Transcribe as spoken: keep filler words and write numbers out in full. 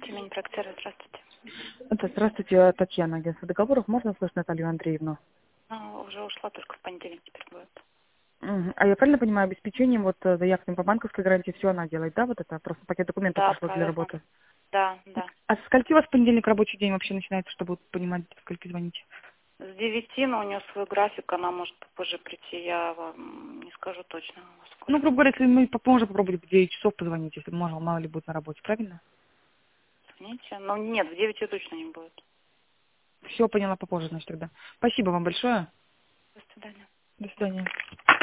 Тюмень Проектера, здравствуйте. Да, здравствуйте, Татьяна, агентство договоров. Можно слышать Наталью Андреевну? Ну, уже ушла, только в понедельник теперь будет. Мгм. А я правильно понимаю, обеспечением вот э, заявками по банковской гарантии все она делает, да, вот это? Просто пакет документов Да, пришло для правильно. работы. Да, да. А со скольки у вас понедельник рабочий день вообще начинается, чтобы вот понимать, со скольки звоните? С девяти, но у нее свой график, она может попозже прийти, я вам не скажу точно во Ну, сколько. грубо говоря, если мы поможем попробовать в девять часов позвонить, если можно, мало ли будет на работе, правильно? Звоните. Но нет, в девять точно не будет. Все поняла попозже, значит, тогда. Спасибо вам большое. До свидания. До свидания.